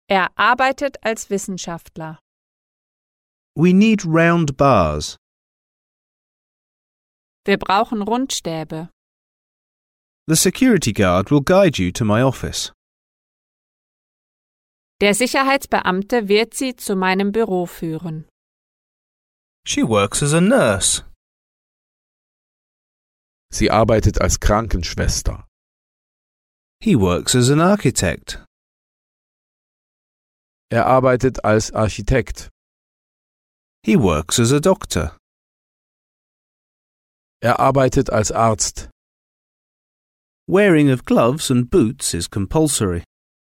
Er arbeitet als Wissenschaftler. We need round bars. Wir brauchen Rundstäbe. The security guard will guide you to my office. Der Sicherheitsbeamte wird Sie zu meinem Büro führen. She works as a nurse. Sie arbeitet als Krankenschwester. He works as an architect. Er arbeitet als Architekt. He works as a doctor. Er arbeitet als Arzt. Wearing of gloves and boots is compulsory.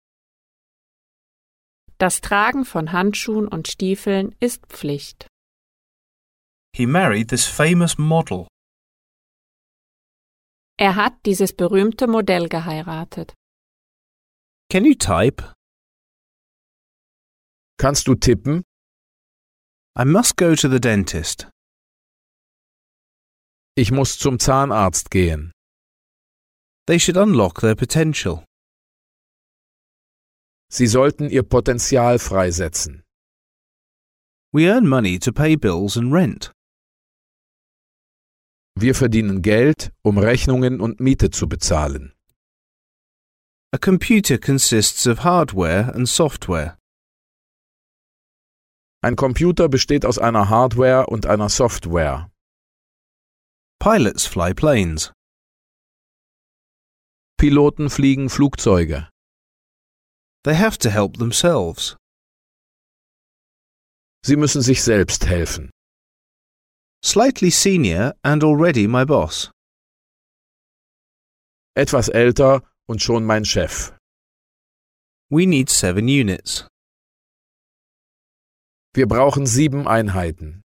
Das Tragen von Handschuhen und Stiefeln ist Pflicht. He married this famous model. Er hat dieses berühmte Modell geheiratet. Can you type? Kannst du tippen? I must go to the dentist. Ich muss zum Zahnarzt gehen. They should unlock their potential. Sie sollten ihr Potenzial freisetzen. We earn money to pay bills and rent. Wir verdienen Geld, um Rechnungen und Miete zu bezahlen. A computer consists of hardware and software. Ein Computer besteht aus einer Hardware und einer Software. Pilots fly planes. Piloten fliegen Flugzeuge. They have to help themselves. Sie müssen sich selbst helfen. Slightly senior and already my boss. Etwas älter und schon mein Chef. We need 7 units. Wir brauchen 7 Einheiten.